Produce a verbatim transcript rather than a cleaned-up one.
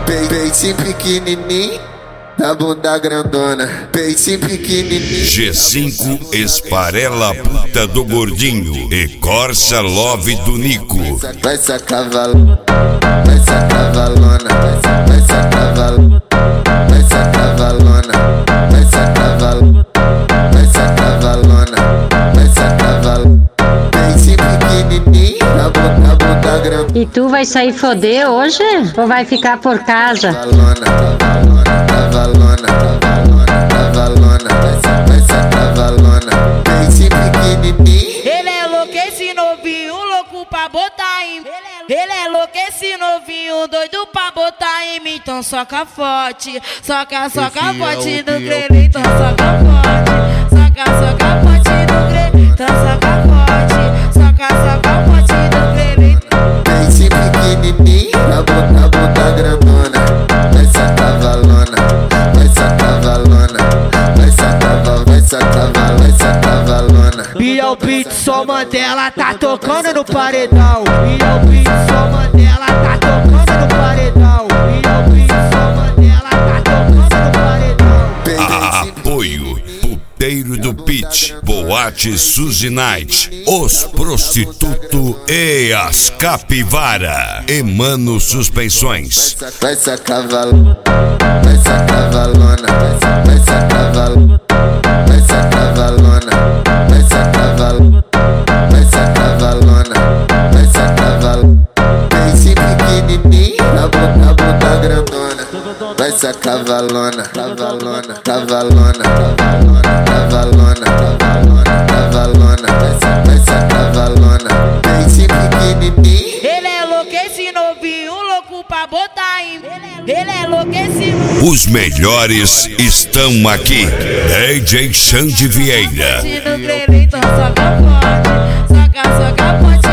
Peitinho pequenininho, da bunda grandona. Peitinho pequenininho. G cinco esfarela a puta do gordinho e Corsa Love do Nico. Vai sacar valona, vai sacar valona, vai sacar valona, vai sacar valona, vai sacar valona, vai sacar valona, vai sacar valona. Peitinho pequenininho, da bunda, bunda grandona. E tu vai sair foder hoje? Ou vai ficar por casa? Cavalona, cavalona, cavalona, cavalona, cavalona, vai sacar cavalona. Peitinho pequenininho. Ele é louco esse novinho, louco pra botar em mim. Ele é louco esse novinho, doido pra botar em mim. Então soca forte, soca, soca forte do grelho. Então soca forte, soca, soca forte do grelho. Então soca forte, soca, soca forte do grelho. Peitinho pequenininho, da bunda, bunda grandona. Vai sacar valona, vai sacar valona, vai sacar val, vai sacar val, vai sacar valona. E é o beat, só Mandela tá tocando no paredão. E é o beat, só Mandela tá tocando no paredão. E é o beat, só Mandela tá tocando no paredão. Apoio Puteiro do Pitch, Boate Suzy Night, Os Prostituto e as Capivara. Emano Suspensões. Vai sacar valona, vai sacar valona, vai sacar valona, vai sacar valona, vai sacar valona, vai sacar valona, vai sacar valona. Peitinho pequenininho, da bunda, bunda grandona. Vai sacar valona, cavalona, cavalona, cavalona, cavalona, cavalona, cavalona, vai sacar valona. Peitinho pequenininho. Ele é louco esse novinho, louco pra botar em mim. Ele é louco esse novinho. Os melhores estão aqui. D J Xande Vieira. Então soca forte, soca, soca forte.